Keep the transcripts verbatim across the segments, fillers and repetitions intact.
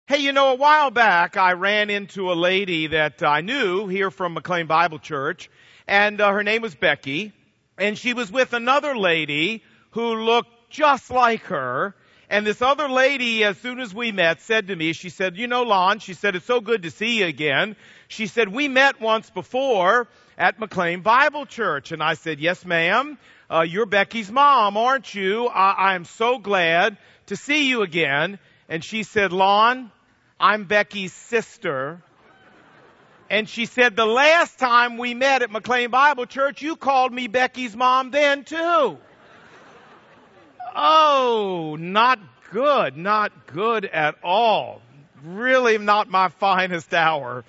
Hey, you know, a while back, I ran into a lady that I knew here from McLean Bible Church, and uh, her name was Becky, and she was with another lady who looked just like her. And this other lady, as soon as we met, said to me, she said, you know, Lon, she said, it's so good to see you again. She said, we met once before at McLean Bible Church. And I said, yes, ma'am. Uh, you're Becky's mom, aren't you? I- I'm so glad to see you again. And she said, Lon, I'm Becky's sister. And she said, the last time we met at McLean Bible Church, you called me Becky's mom then too. Oh, not good, not good at all. Really not my finest hour.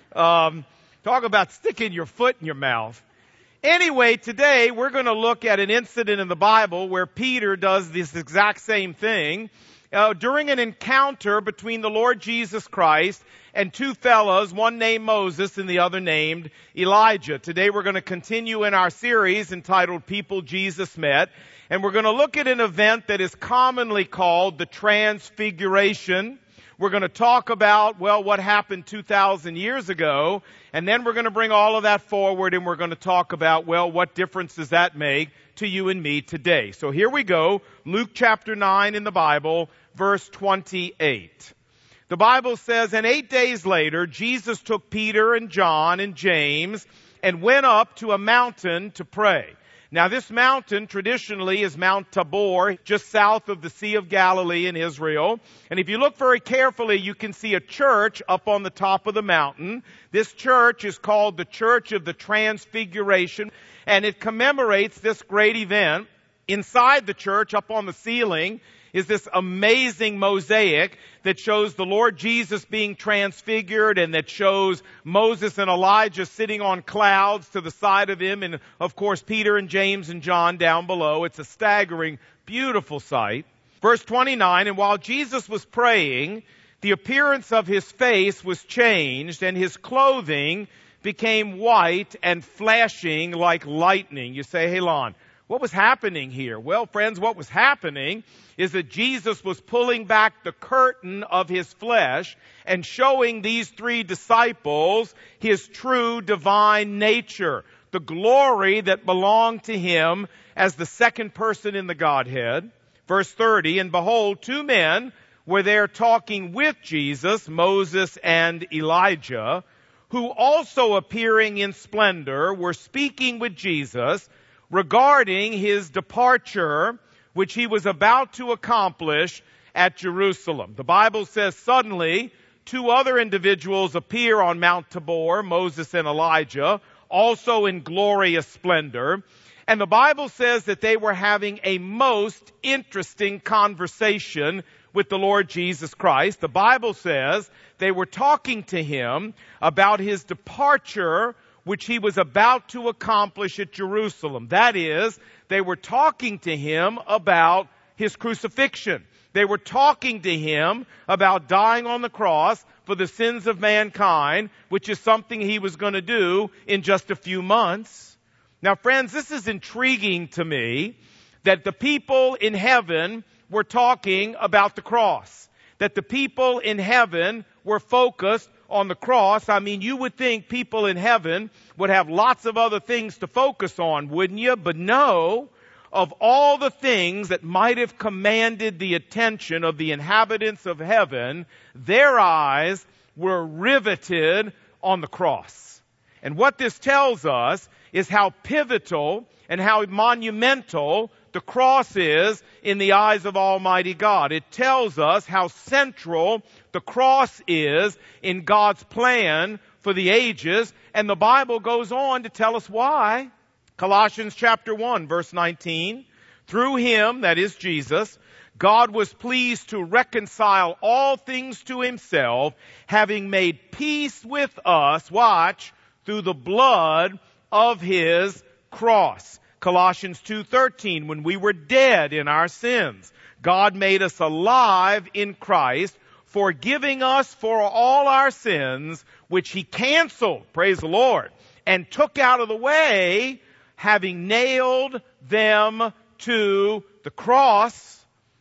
Um, talk about sticking your foot in your mouth. Anyway, today we're going to look at an incident in the Bible where Peter does this exact same thing. Uh, during an encounter between the Lord Jesus Christ and two fellows, one named Moses and the other named Elijah. Today we're going to continue in our series entitled People Jesus Met, and we're going to look at an event that is commonly called the Transfiguration. We're going to talk about, well, what happened two thousand years ago, and then we're going to bring all of that forward and we're going to talk about, well, what difference does that make to you and me today? So here we go, Luke chapter nine in the Bible, verse twenty-eight. The Bible says, and eight days later, Jesus took Peter and John and James and went up to a mountain to pray. Now this mountain traditionally is Mount Tabor, just south of the Sea of Galilee in Israel. And if you look very carefully, you can see a church up on the top of the mountain. This church is called the Church of the Transfiguration, and it commemorates this great event. Inside the church, up on the ceiling, is this amazing mosaic that shows the Lord Jesus being transfigured and that shows Moses and Elijah sitting on clouds to the side of him, and of course Peter and James and John down below. It's a staggering, beautiful sight. Verse twenty-nine, and while Jesus was praying, the appearance of his face was changed and his clothing became white and flashing like lightning. You say, hey, Lon, what was happening here? Well, friends, what was happening is that Jesus was pulling back the curtain of his flesh and showing these three disciples his true divine nature, the glory that belonged to him as the second person in the Godhead. Verse thirty, and behold, two men were there talking with Jesus, Moses and Elijah, who also appearing in splendor were speaking with Jesus regarding his departure, which he was about to accomplish at Jerusalem. The Bible says suddenly two other individuals appear on Mount Tabor, Moses and Elijah, also in glorious splendor. And the Bible says that they were having a most interesting conversation with the Lord Jesus Christ. The Bible says they were talking to him about his departure, which he was about to accomplish at Jerusalem. That is, they were talking to him about his crucifixion. They were talking to him about dying on the cross for the sins of mankind, which is something he was going to do in just a few months. Now, friends, this is intriguing to me that the people in heaven were talking about the cross, that the people in heaven were focused on the cross. I mean, you would think people in heaven would have lots of other things to focus on, wouldn't you? But no, of all the things that might have commanded the attention of the inhabitants of heaven, their eyes were riveted on the cross. And what this tells us is how pivotal and how monumental the cross is in the eyes of Almighty God. It tells us how central the cross is in God's plan for the ages, and the Bible goes on to tell us why. Colossians chapter one, verse nineteen, through him, that is Jesus, God was pleased to reconcile all things to himself, having made peace with us, watch, through the blood of his cross. Colossians two thirteen, when we were dead in our sins, God made us alive in Christ, forgiving us for all our sins, which he canceled, praise the Lord, and took out of the way, having nailed them to the cross.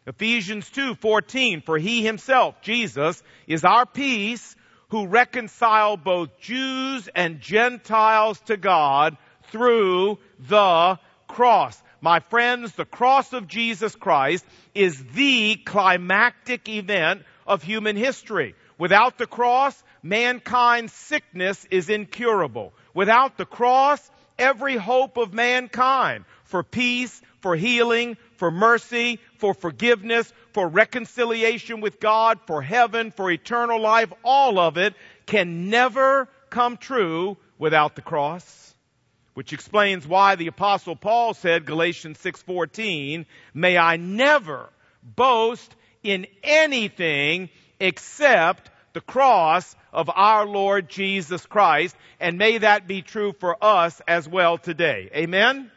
Ephesians two fourteen, for he himself, Jesus, is our peace, who reconciled both Jews and Gentiles to God through the cross. My friends, the cross of Jesus Christ is the climactic event of human history. Without the cross, mankind's sickness is incurable. Without the cross, every hope of mankind for peace, for healing, for mercy, for forgiveness, for reconciliation with God, for heaven, for eternal life, all of it can never come true without the cross. Which explains why the Apostle Paul said, Galatians six fourteen, may I never boast in anything except the cross of our Lord Jesus Christ, and may that be true for us as well today. Amen? Amen.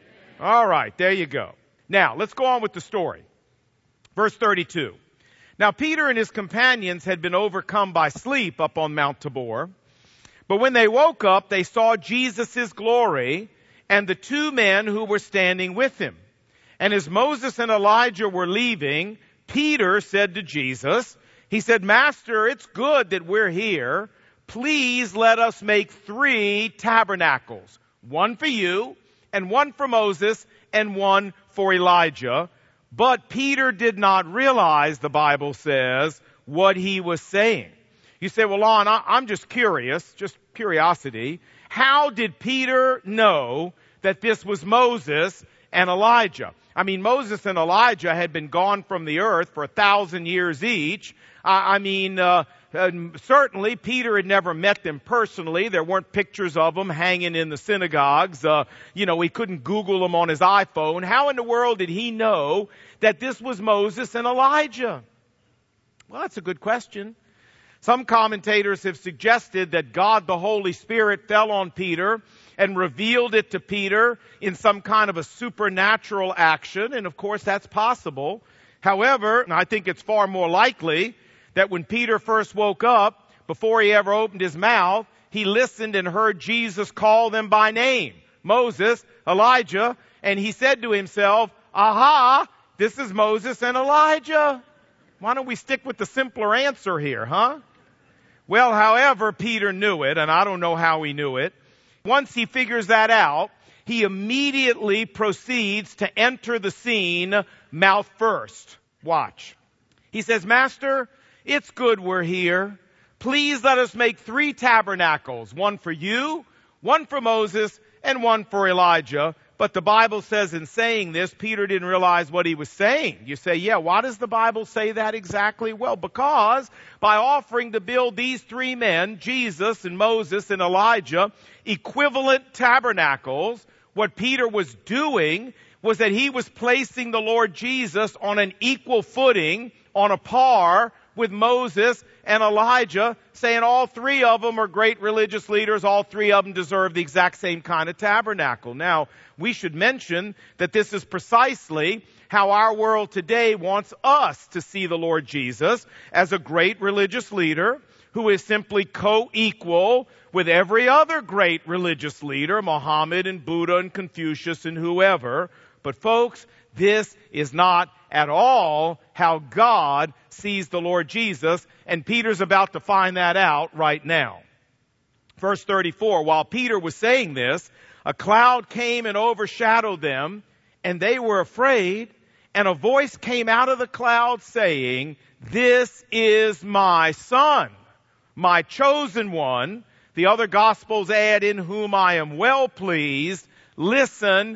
All right, there you go. Now, let's go on with the story. Verse thirty-two. Now, Peter and his companions had been overcome by sleep up on Mount Tabor. But when they woke up, they saw Jesus' glory and the two men who were standing with him. And as Moses and Elijah were leaving, Peter said to Jesus, he said, Master, it's good that we're here. Please let us make three tabernacles. One for you, and one for Moses, and one for Elijah. But Peter did not realize, the Bible says, what he was saying. You say, well, Lon, I'm just curious, just curiosity. How did Peter know that this was Moses and Elijah? I mean, Moses and Elijah had been gone from the earth for a thousand years each. I, I mean, uh, uh, certainly Peter had never met them personally. There weren't pictures of them hanging in the synagogues. Uh, you know, he couldn't Google them on his iPhone. How in the world did he know that this was Moses and Elijah? Well, that's a good question. Some commentators have suggested that God the Holy Spirit fell on Peter and revealed it to Peter in some kind of a supernatural action, and of course that's possible. However, I think it's far more likely that when Peter first woke up, before he ever opened his mouth, he listened and heard Jesus call them by name, Moses, Elijah, and he said to himself, aha, this is Moses and Elijah. Why don't we stick with the simpler answer here, huh? Well, however, Peter knew it, and I don't know how he knew it. Once he figures that out, he immediately proceeds to enter the scene mouth first. Watch. He says, Master, it's good we're here. Please let us make three tabernacles, one for you, one for Moses, and one for Elijah. But the Bible says in saying this, Peter didn't realize what he was saying. You say, yeah, why does the Bible say that exactly? Well, because by offering to build these three men, Jesus and Moses and Elijah, equivalent tabernacles, what Peter was doing was that he was placing the Lord Jesus on an equal footing, on a par with Moses and Elijah, saying all three of them are great religious leaders. All three of them deserve the exact same kind of tabernacle. Now, we should mention that this is precisely how our world today wants us to see the Lord Jesus, as a great religious leader who is simply co-equal with every other great religious leader, Muhammad and Buddha and Confucius and whoever. But folks, this is not at all how God sees the Lord Jesus, and Peter's about to find that out right now. Verse thirty-four, while Peter was saying this, a cloud came and overshadowed them, and they were afraid, and a voice came out of the cloud saying, this is my son, my chosen one. The other Gospels add, in whom I am well pleased. Listen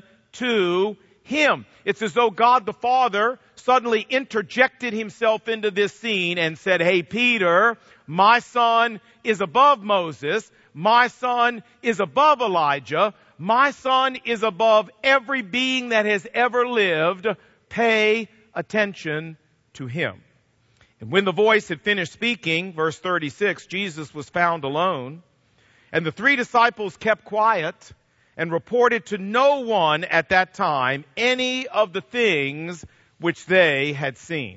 to him. It's as though God the Father suddenly interjected himself into this scene and said, hey, Peter, my son is above Moses. My son is above Elijah. My son is above every being that has ever lived. Pay attention to him. And when the voice had finished speaking, verse thirty-six, Jesus was found alone. And the three disciples kept quiet and reported to no one at that time any of the things which they had seen.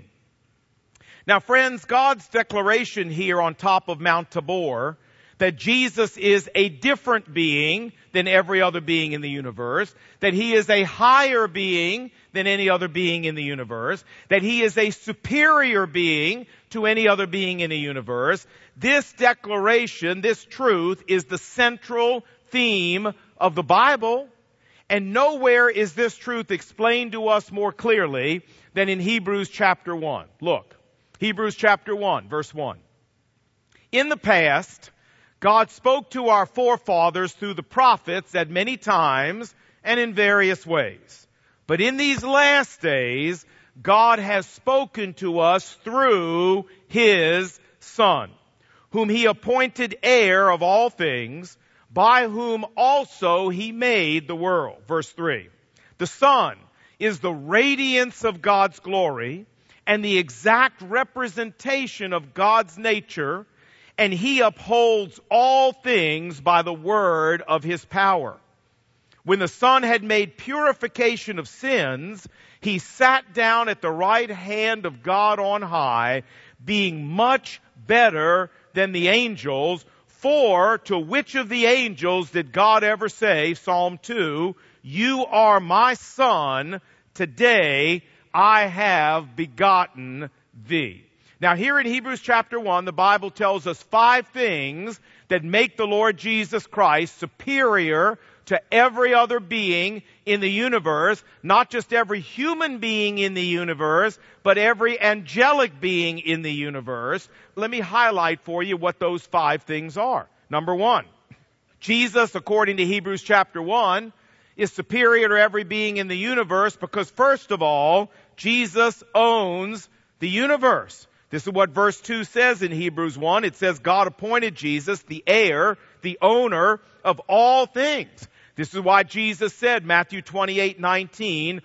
Now, friends, God's declaration here on top of Mount Tabor that Jesus is a different being than every other being in the universe, that he is a higher being than any other being in the universe, that he is a superior being to any other being in the universe. This declaration, this truth, is the central theme of the Bible, and nowhere is this truth explained to us more clearly than in Hebrews chapter one. Look, Hebrews chapter one, verse one. In the past, God spoke to our forefathers through the prophets at many times and in various ways. But in these last days, God has spoken to us through His Son, whom He appointed heir of all things, by whom also He made the world. Verse three. The Son is the radiance of God's glory and the exact representation of God's nature, and He upholds all things by the word of His power. When the Son had made purification of sins, He sat down at the right hand of God on high, being much better than the angels. For to which of the angels did God ever say, Psalm two, you are my Son, today I have begotten thee. Now here in Hebrews chapter one, the Bible tells us five things that make the Lord Jesus Christ superior to every other being in the universe, not just every human being in the universe, but every angelic being in the universe. Let me highlight for you what those five things are. Number one, Jesus, according to Hebrews chapter one, is superior to every being in the universe because, first of all, Jesus owns the universe. This is what verse two says in Hebrews one. It says God appointed Jesus the heir, the owner of all things. This is why Jesus said, Matthew twenty-eight nineteen,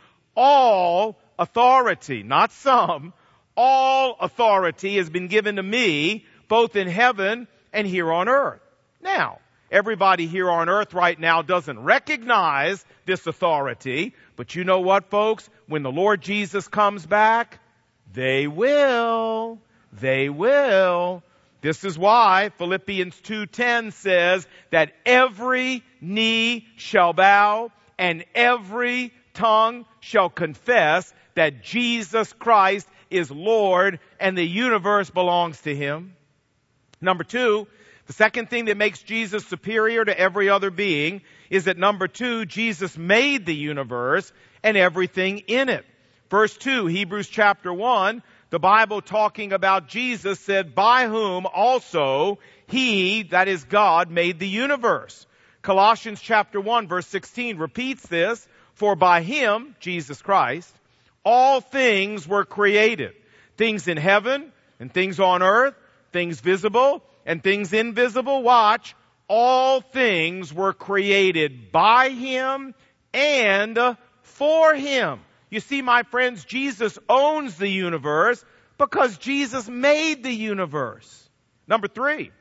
all authority, not some, all authority has been given to me, both in heaven and here on earth. Now, everybody here on earth right now doesn't recognize this authority, but you know what, folks? When the Lord Jesus comes back, they will. They will. This is why Philippians two ten says that every knee shall bow and every tongue shall confess that Jesus Christ is Lord and the universe belongs to Him. Number two, the second thing that makes Jesus superior to every other being is that number two, Jesus made the universe and everything in it. Verse two, Hebrews chapter one, the Bible talking about Jesus said, by whom also He, that is God, made the universe. Colossians chapter one verse sixteen repeats this, for by Him, Jesus Christ, all things were created. Things in heaven and things on earth, things visible and things invisible. Watch, all things were created by Him and for Him. You see, my friends, Jesus owns the universe because Jesus made the universe. Number three,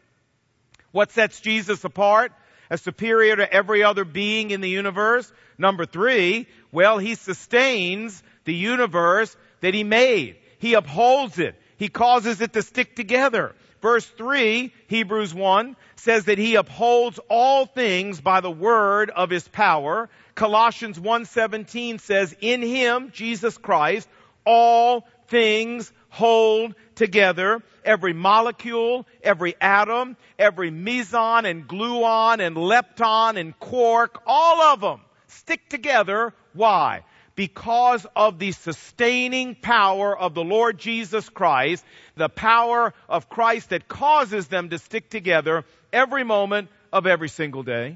what sets Jesus apart as superior to every other being in the universe? Number three, well, He sustains the universe that He made. He upholds it. He causes it to stick together. Verse three, Hebrews one, says that He upholds all things by the word of His power. Colossians one seventeen says, in Him, Jesus Christ, all things hold together. Every molecule, every atom, every meson and gluon and lepton and quark, all of them stick together. Why? Because of the sustaining power of the Lord Jesus Christ, the power of Christ that causes them to stick together every moment of every single day.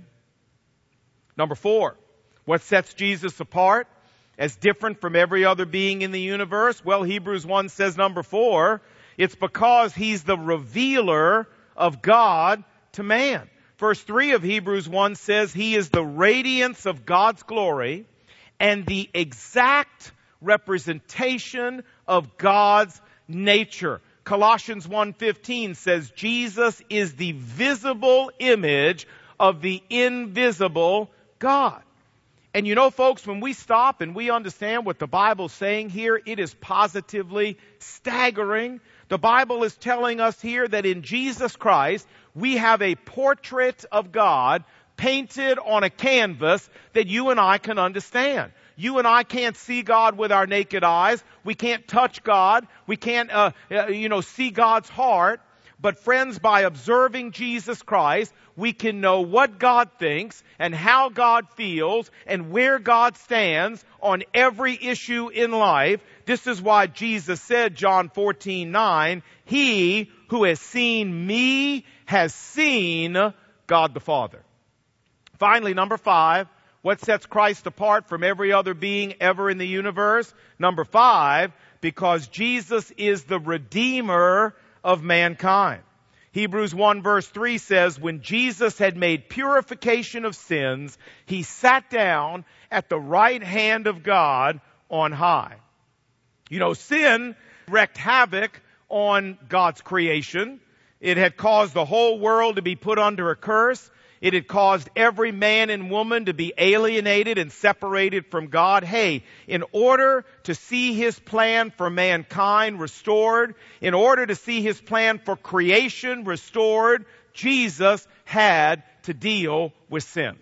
Number four, what sets Jesus apart as different from every other being in the universe? Well, Hebrews one says, number four, it's because He's the revealer of God to man. Verse three of Hebrews one says He is the radiance of God's glory and the exact representation of God's nature. Colossians one fifteen says Jesus is the visible image of the invisible God. And you know, folks, when we stop and we understand what the Bible's saying here, it is positively staggering. The Bible is telling us here that in Jesus Christ, we have a portrait of God painted on a canvas that you and I can understand. You and I can't see God with our naked eyes. We can't touch God. We can't, uh, uh, you know, see God's heart. But friends, by observing Jesus Christ, we can know what God thinks and how God feels and where God stands on every issue in life. This is why Jesus said, John fourteen nine, he who has seen me has seen God the Father. Finally, number five, what sets Christ apart from every other being ever in the universe? Number five, because Jesus is the Redeemer of mankind. Hebrews one verse three says, when Jesus had made purification of sins, he sat down at the right hand of God on high. You know, sin wreaked havoc on God's creation. It had caused the whole world to be put under a curse. It had caused every man and woman to be alienated and separated from God. Hey, in order to see His plan for mankind restored, in order to see His plan for creation restored, Jesus had to deal with sin.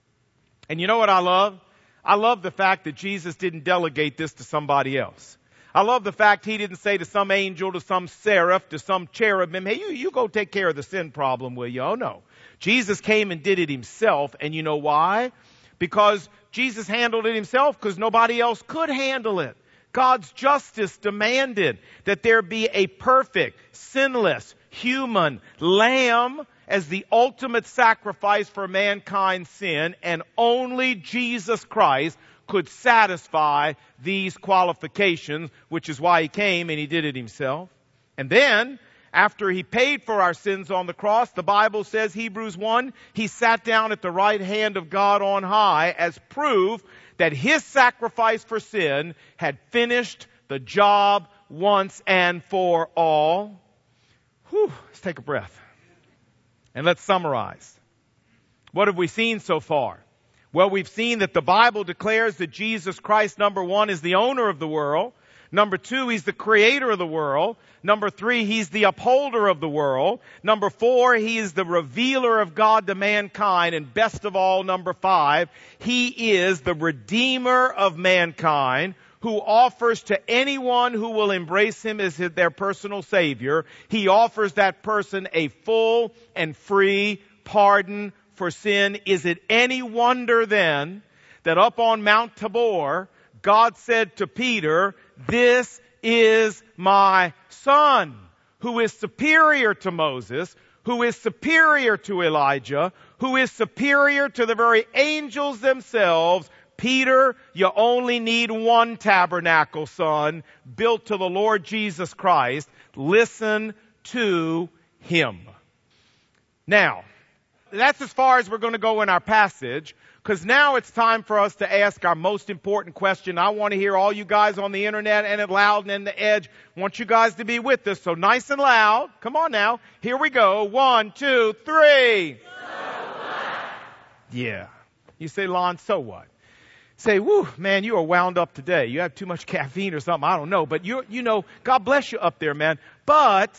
And you know what I love? I love the fact that Jesus didn't delegate this to somebody else. I love the fact He didn't say to some angel, to some seraph, to some cherubim, hey, you, you go take care of the sin problem, will you? Oh, no. Jesus came and did it Himself. And you know why? Because Jesus handled it Himself because nobody else could handle it. God's justice demanded that there be a perfect, sinless, human lamb as the ultimate sacrifice for mankind's sin. And only Jesus Christ could satisfy these qualifications, which is why He came and He did it Himself. And then, after He paid for our sins on the cross, the Bible says, Hebrews one, He sat down at the right hand of God on high as proof that His sacrifice for sin had finished the job once and for all. Whew, let's take a breath. And let's summarize. What have we seen so far? Well, we've seen that the Bible declares that Jesus Christ, number one, is the owner of the world. Number two, He's the creator of the world. Number three, He's the upholder of the world. Number four, He is the revealer of God to mankind. And best of all, number five, He is the Redeemer of mankind who offers to anyone who will embrace Him as their personal Savior, He offers that person a full and free pardon for sin. Is it any wonder then that up on Mount Tabor, God said to Peter, this is my Son, who is superior to Moses, who is superior to Elijah, who is superior to the very angels themselves. Peter, you only need one tabernacle, son, built to the Lord Jesus Christ. Listen to Him. Now, that's as far as we're going to go in our passage, because now it's time for us to ask our most important question. I want to hear all you guys on the internet and at Loud and the Edge. I want you guys to be with us. So nice and loud. Come on now. Here we go. One, two, three. So what? Yeah. You say, Lon, so what? Say, whoo, man, you are wound up today. You have too much caffeine or something. I don't know. But you, you know, God bless you up there, man. But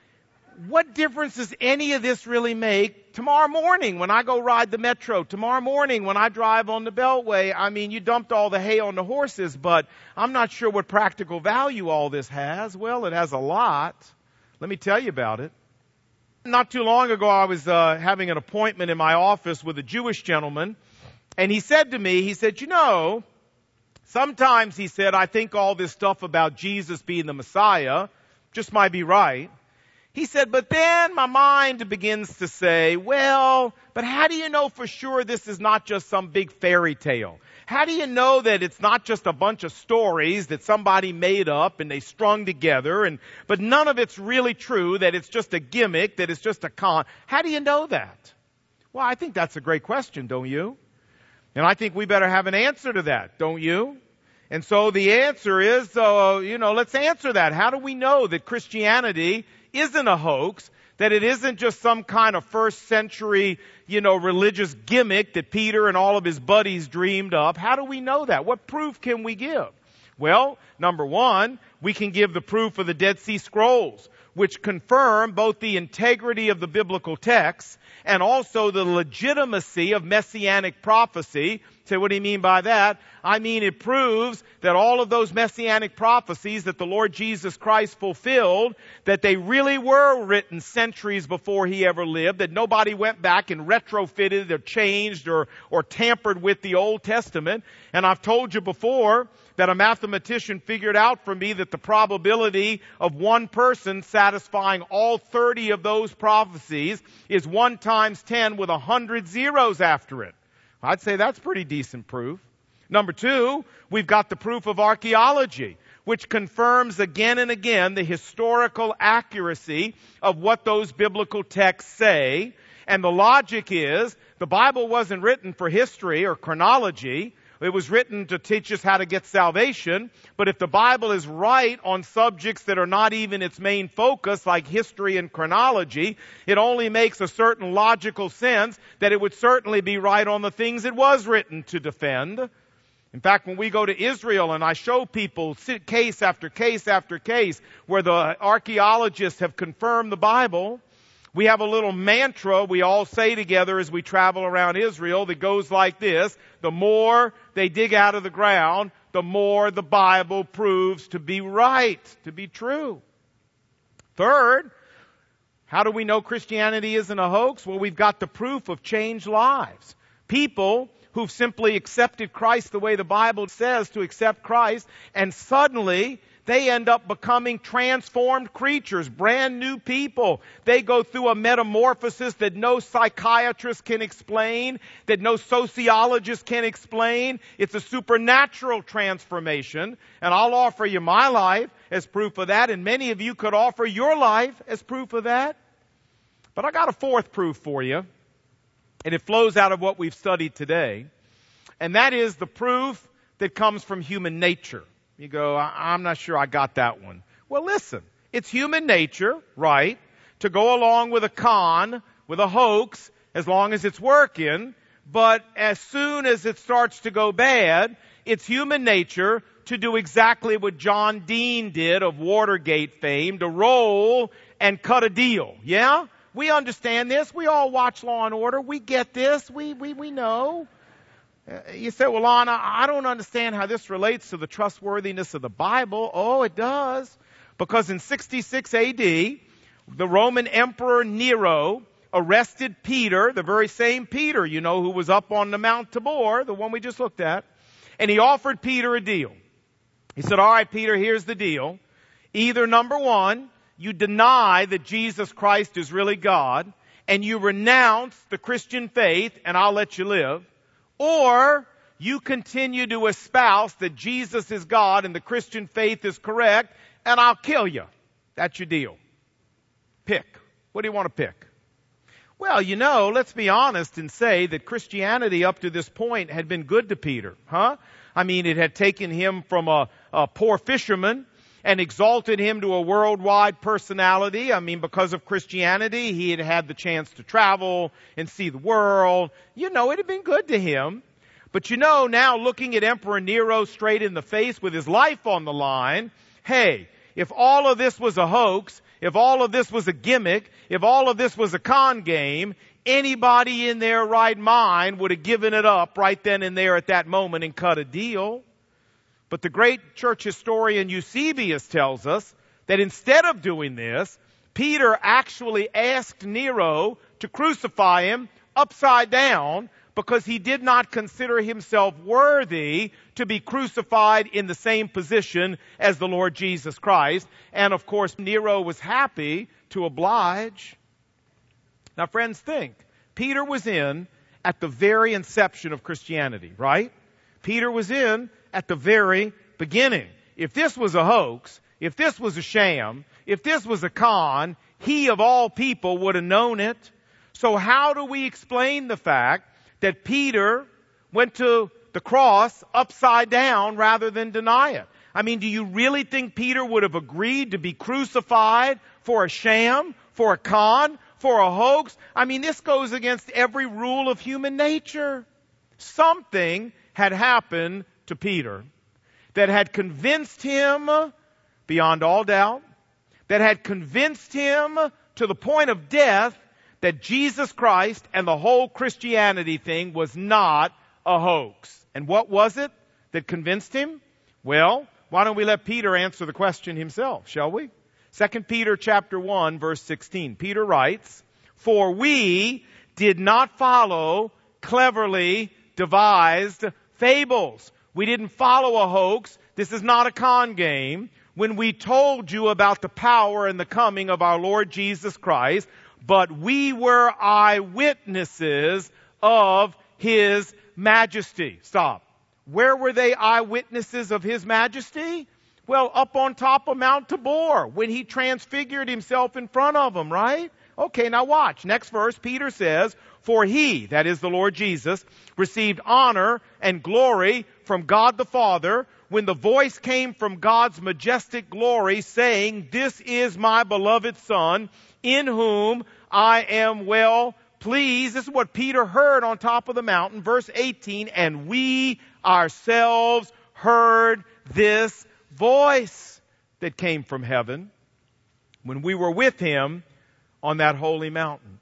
what difference does any of this really make tomorrow morning when I go ride the metro? Tomorrow morning when I drive on the Beltway? I mean, you dumped all the hay on the horses, but I'm not sure what practical value all this has. Well, it has a lot. Let me tell you about it. Not too long ago, I was uh, having an appointment in my office with a Jewish gentleman, and he said to me, he said, you know, sometimes, he said, I think all this stuff about Jesus being the Messiah just might be right. He said, but then my mind begins to say, well, but how do you know for sure this is not just some big fairy tale? How do you know that it's not just a bunch of stories that somebody made up and they strung together, and but none of it's really true, that it's just a gimmick, that it's just a con? How do you know that? Well, I think that's a great question, don't you? And I think we better have an answer to that, don't you? And so the answer is, uh, you know, let's answer that. How do we know that Christianity isn't a hoax, that it isn't just some kind of first century, you know, religious gimmick that Peter and all of his buddies dreamed up? How do we know that? What proof can we give? Well, number one, we can give the proof of the Dead Sea Scrolls, which confirm both the integrity of the biblical text and also the legitimacy of messianic prophecy. Say, what do you mean by that? I mean, it proves that all of those messianic prophecies that the Lord Jesus Christ fulfilled, that they really were written centuries before he ever lived, that nobody went back and retrofitted or changed or, or tampered with the Old Testament. And I've told you before that a mathematician figured out for me that the probability of one person satisfying all thirty of those prophecies is one times ten with a hundred zeros after it. I'd say that's pretty decent proof. Number two, we've got the proof of archaeology, which confirms again and again the historical accuracy of what those biblical texts say. And the logic is, the Bible wasn't written for history or chronology. It was written to teach us how to get salvation. But if the Bible is right on subjects that are not even its main focus, like history and chronology, it only makes a certain logical sense that it would certainly be right on the things it was written to defend. In fact, when we go to Israel and I show people case after case after case where the archaeologists have confirmed the Bible, we have a little mantra we all say together as we travel around Israel that goes like this: the more they dig out of the ground, the more the Bible proves to be right, to be true. Third, how do we know Christianity isn't a hoax? Well, we've got the proof of changed lives. People who've simply accepted Christ the way the Bible says to accept Christ, and suddenly they end up becoming transformed creatures, brand new people. They go through a metamorphosis that no psychiatrist can explain, that no sociologist can explain. It's a supernatural transformation, and I'll offer you my life as proof of that, and many of you could offer your life as proof of that. But I got a fourth proof for you, and it flows out of what we've studied today, and that is the proof that comes from human nature. You go, I'm not sure I got that one. Well, listen, it's human nature, right, to go along with a con, with a hoax, as long as it's working. But as soon as it starts to go bad, it's human nature to do exactly what John Dean did of Watergate fame, to roll and cut a deal. Yeah? We understand this. We all watch Law and Order. We get this. We, we, we know. You say, well, Anna, I don't understand how this relates to the trustworthiness of the Bible. Oh, it does. Because in sixty-six A D, the Roman Emperor Nero arrested Peter, the very same Peter, you know, who was up on the Mount Tabor, the one we just looked at, and he offered Peter a deal. He said, all right, Peter, here's the deal. Either, number one, you deny that Jesus Christ is really God, and you renounce the Christian faith, and I'll let you live. Or you continue to espouse that Jesus is God and the Christian faith is correct, and I'll kill you. That's your deal. Pick. What do you want to pick? Well, you know, let's be honest and say that Christianity up to this point had been good to Peter, huh? I mean, it had taken him from a, a poor fisherman and exalted him to a worldwide personality. I mean, because of Christianity, he had had the chance to travel and see the world. You know, it had been good to him. But you know, now looking at Emperor Nero straight in the face with his life on the line, hey, if all of this was a hoax, if all of this was a gimmick, if all of this was a con game, anybody in their right mind would have given it up right then and there at that moment and cut a deal. But the great church historian Eusebius tells us that instead of doing this, Peter actually asked Nero to crucify him upside down because he did not consider himself worthy to be crucified in the same position as the Lord Jesus Christ. And of course, Nero was happy to oblige. Now, friends, think. Peter was in at the very inception of Christianity, right? Peter was in at the very beginning. If this was a hoax, if this was a sham, if this was a con, he of all people would have known it. So how do we explain the fact that Peter went to the cross upside down rather than deny it? I mean, do you really think Peter would have agreed to be crucified for a sham, for a con, for a hoax? I mean, this goes against every rule of human nature. Something had happened to Peter that had convinced him beyond all doubt, that had convinced him to the point of death that Jesus Christ and the whole Christianity thing was not a hoax. And what was it that convinced him? Well, why don't we let Peter answer the question himself, shall we? Second Peter chapter one, verse sixteen. Peter writes, "For we did not follow cleverly devised fables." We didn't follow a hoax. This is not a con game. When we told you about the power and the coming of our Lord Jesus Christ, but we were eyewitnesses of His majesty. Stop. Where were they eyewitnesses of His majesty? Well, up on top of Mount Tabor, when He transfigured Himself in front of them, right? Okay, now watch. Next verse, Peter says, "For He," that is the Lord Jesus, "received honor and glory from God the Father when the voice came from God's majestic glory saying, 'This is my beloved Son, in whom I am well pleased.'" This is what Peter heard on top of the mountain. Verse eighteen, "And we ourselves heard this voice that came from heaven when we were with Him on that holy mountain."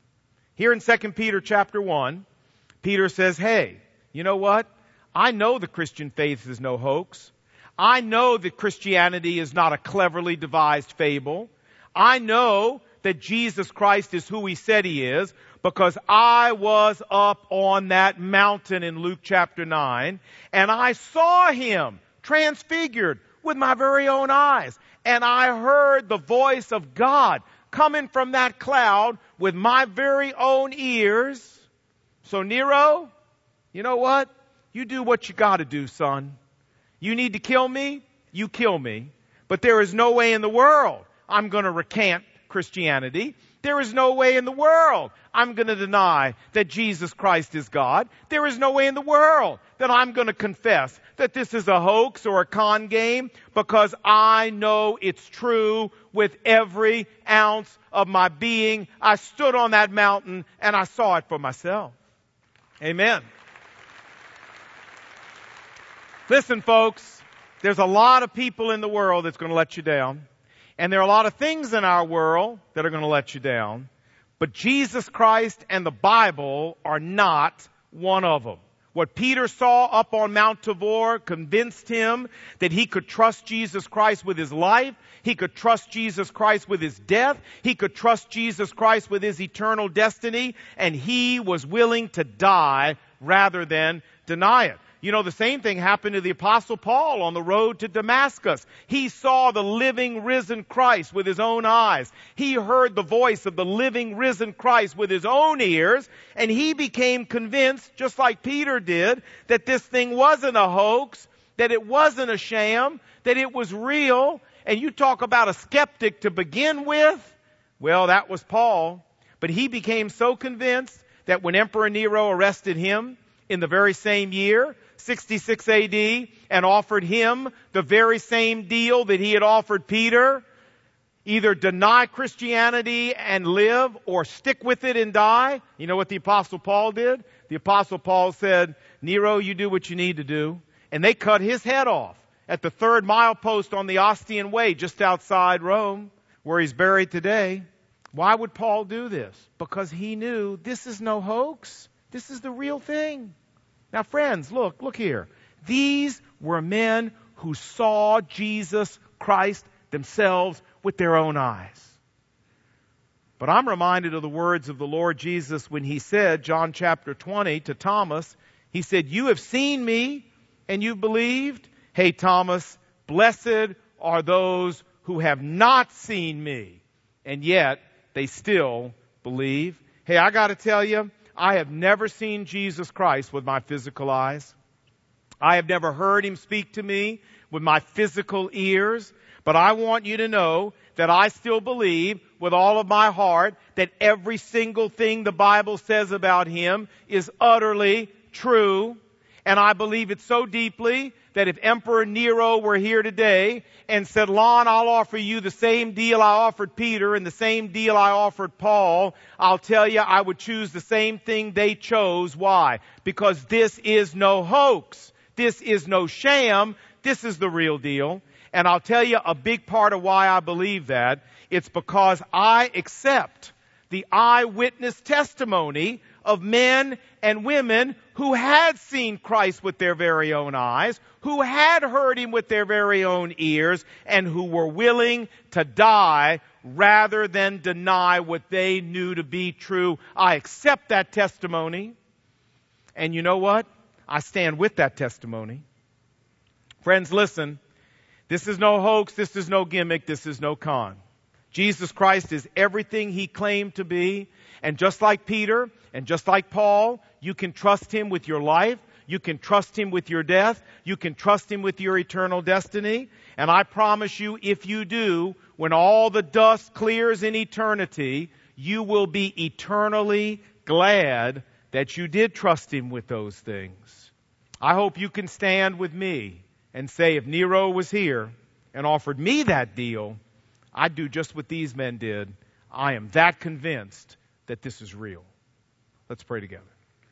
Here in Second Peter chapter one, Peter says, hey, you know what? I know the Christian faith is no hoax. I know that Christianity is not a cleverly devised fable. I know that Jesus Christ is who He said He is because I was up on that mountain in Luke chapter nine and I saw Him transfigured with my very own eyes. And I heard the voice of God coming from that cloud with my very own ears. So Nero, you know what? You do what you got to do, son. You need to kill me? You kill me. But there is no way in the world I'm going to recant Christianity. There is no way in the world I'm going to deny that Jesus Christ is God. There is no way in the world that I'm going to confess that this is a hoax or a con game because I know it's true with every ounce of my being. I stood on that mountain and I saw it for myself. Amen. Listen, folks, there's a lot of people in the world that's going to let you down. And there are a lot of things in our world that are going to let you down. But Jesus Christ and the Bible are not one of them. What Peter saw up on Mount Tabor convinced him that he could trust Jesus Christ with his life. He could trust Jesus Christ with his death. He could trust Jesus Christ with his eternal destiny. And he was willing to die rather than deny it. You know, the same thing happened to the Apostle Paul on the road to Damascus. He saw the living, risen Christ with his own eyes. He heard the voice of the living, risen Christ with his own ears, and he became convinced, just like Peter did, that this thing wasn't a hoax, that it wasn't a sham, that it was real. And you talk about a skeptic to begin with. Well, that was Paul. But he became so convinced that when Emperor Nero arrested him in the very same year, sixty-six A D, and offered him the very same deal that he had offered Peter, either deny Christianity and live or stick with it and die. You know what the Apostle Paul did? The Apostle Paul said, Nero, you do what you need to do. And they cut his head off at the third milepost on the Ostian Way just outside Rome, where he's buried today. Why would Paul do this? Because he knew this is no hoax. This is the real thing. Now, friends, look, look here. These were men who saw Jesus Christ themselves with their own eyes. But I'm reminded of the words of the Lord Jesus when He said, John chapter twenty, to Thomas, He said, you have seen me and you believed. Hey, Thomas, blessed are those who have not seen me, and yet they still believe. Hey, I got to tell you, I have never seen Jesus Christ with my physical eyes. I have never heard Him speak to me with my physical ears. But I want you to know that I still believe with all of my heart that every single thing the Bible says about Him is utterly true. And I believe it so deeply that if Emperor Nero were here today and said, Lon, I'll offer you the same deal I offered Peter and the same deal I offered Paul, I'll tell you I would choose the same thing they chose. Why? Because this is no hoax. This is no sham. This is the real deal. And I'll tell you a big part of why I believe that. It's because I accept the eyewitness testimony of men and women who had seen Christ with their very own eyes, who had heard him with their very own ears, and who were willing to die rather than deny what they knew to be true. I accept that testimony. And you know what? I stand with that testimony. Friends, listen. This is no hoax. This is no gimmick. This is no con. Jesus Christ is everything he claimed to be. And just like Peter and just like Paul, you can trust him with your life. You can trust him with your death. You can trust him with your eternal destiny. And I promise you, if you do, when all the dust clears in eternity, you will be eternally glad that you did trust him with those things. I hope you can stand with me and say, if Nero was here and offered me that deal, I'd do just what these men did. I am that convinced that this is real. Let's pray together.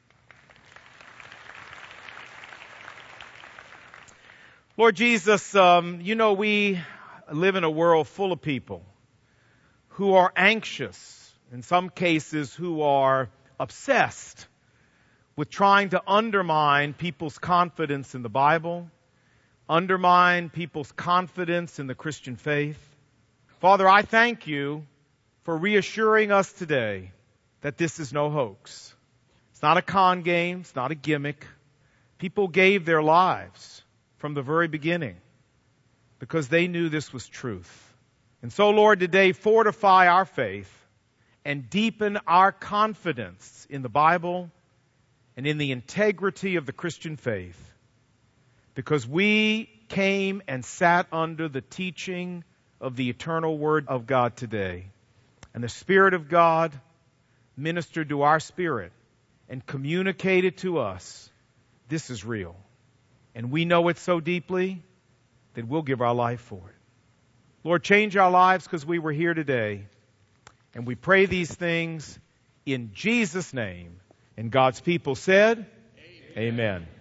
Lord Jesus, um, you know we live in a world full of people who are anxious, in some cases who are obsessed with trying to undermine people's confidence in the Bible, undermine people's confidence in the Christian faith. Father, I thank you for reassuring us today that this is no hoax. It's not a con game. It's not a gimmick. People gave their lives from the very beginning because they knew this was truth. And so, Lord, today fortify our faith and deepen our confidence in the Bible and in the integrity of the Christian faith, because we came and sat under the teaching of the eternal Word of God today. And the Spirit of God ministered to our spirit and communicated to us, this is real. And we know it so deeply that we'll give our life for it. Lord, change our lives because we were here today. And we pray these things in Jesus' name. And God's people said, Amen. Amen.